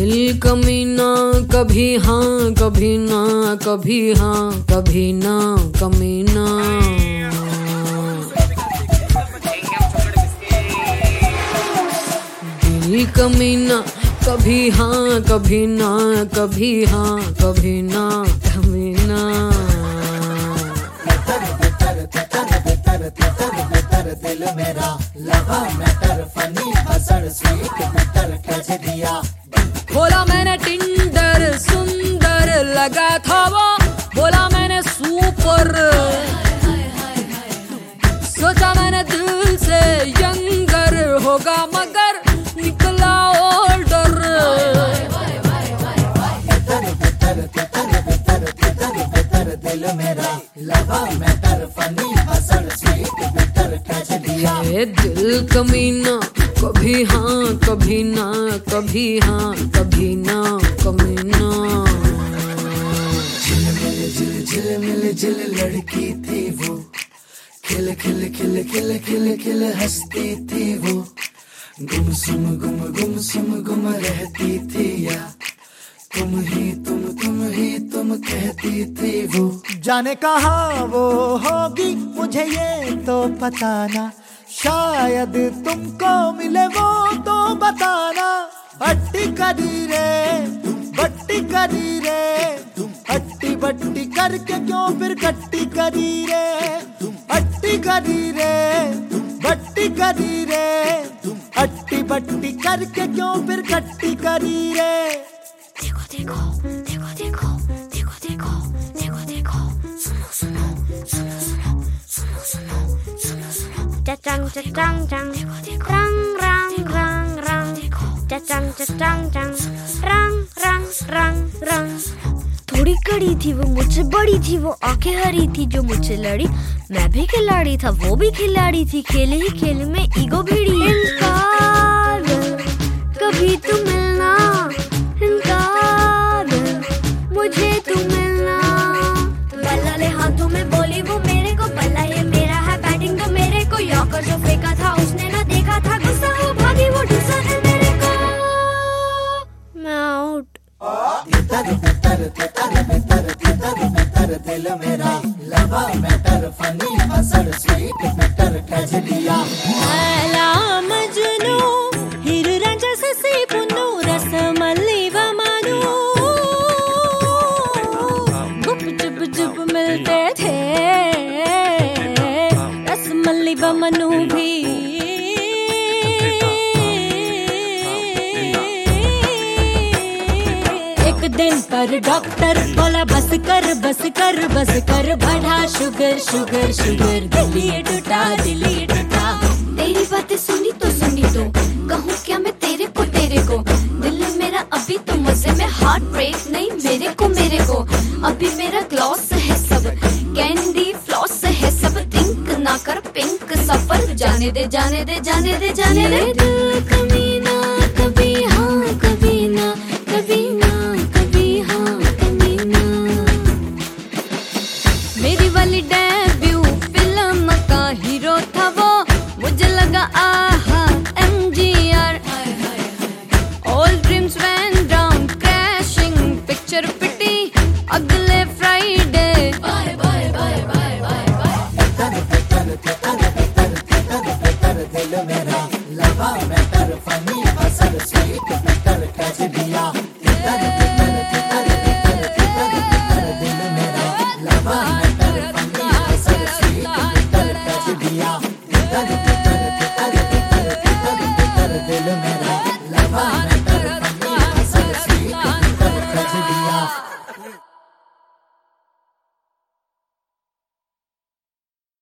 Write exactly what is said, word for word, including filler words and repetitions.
दिल कमीना, कभी हाँ कभी ना, कभी हाँ कभी ना कमीना। दिल कमीना, कभी हाँ कभी ना, कभी हाँ कभी ना कमीना। दिल मेरा लवा मैटर फनी हसड़ स्वीट मैटर कैच दिया। बोला मैंने टिंडर सुंदर लगा था वो, बोला मैंने सुपर, सोचा मैंने दिल से यंगर होगा मगर निकला ओल्डर। दिल मेरा लवा मैटर फनी हसड़ स्वीट मैटर कैच दिया। दिल कमीना, कभी हाँ कभी ना, कभी हाँ कभी ना कमीना। झिलमिल झिल झिलमिल झिल लड़की थी वो, खिल खिल खिल खिल खिल खिल हंसती थी वो। गुमसुम गुम गुमसुम गुम रहती थी या तुम ही तुम तुम ही तुम कहती थी वो। जाने कहाँ वो होगी मुझे ये तो पता ना, शायद तुमको मिले वो तो बताना। हट्टी करी रे बट्टी करी रे, हट्टी बट्टी करके क्यों फिर कट्टी करी रे। हट्टी करी रे बट्टी करी रे, हट्टी बट्टी करके क्यों फिर कट्टी करी रे। देखो देखो देखो देखो देखो देखो देखो देखो, सुनो सुनो सुनो सुनो सुनो सुनो सुनो सुनो। चचांग चचांग चंग, रंग रंग रंग रंग, चचांग चचांग चंग, रंग रंग रंग रंग। थोड़ी कड़ी थी वो मुझसे बड़ी थी वो, आंखें हरी थी जो मुझसे लड़ी। मैं भी खिलाड़ी था वो भी खिलाड़ी थी, खेले ही खेल में ईगो भिड़ी। इनकार कभी तू मिलना, इनकार मुझे तू मिलना। बल्ला ले हाथों में बोली वो मेरे को, बल्ला ये मेरा है बैटिंग तो मेरे को। यॉर्कर जो फेंका था उसने ना देखा था, गुस्सा हो भागी वो ढूंसा है मेरे को। मैं आउट। दिल मेरा लवा मैटर फनी हसड़ स्वीट मैटर कैच दिया। लैला मजनू हीर रांझा ससी पुन्नू रसमल्ली व मानू, गुप चुप चुप मिलते थे रसमल्ली व मनु भी। एक दिन पर डॉक्टर बोला बस कर बस कर बस कर, बढ़ा शुगर शुगर शुगर, दिल ये टूटा दिल ये टूटा। तेरी बातें सुनी तो सुनी तो कहूँ क्या मैं तेरे को तेरे को। दिल मेरा अभी तो मजे में, हार्ट ब्रेक नहीं मेरे को मेरे को। अभी मेरा ग्लॉस है सब, कैंडी फ्लॉस है सब। थिंक ना कर पिंक सफर, जाने दे जाने दे जाने दे जाने दे। दिल कमीना, कभी हाँ कभी ना, कभी ना कभी हाँ कमीना। मेरी वाली डेब्यू फिल्म का हीरो था वो, मुझे लगा आहा M G R. All dreams went down crashing, picture पिटी अगले Friday. Bye bye bye bye bye bye. दिल मेरा लवा मैटर फनी हसड़ स्वीट मैटर कैच दिया।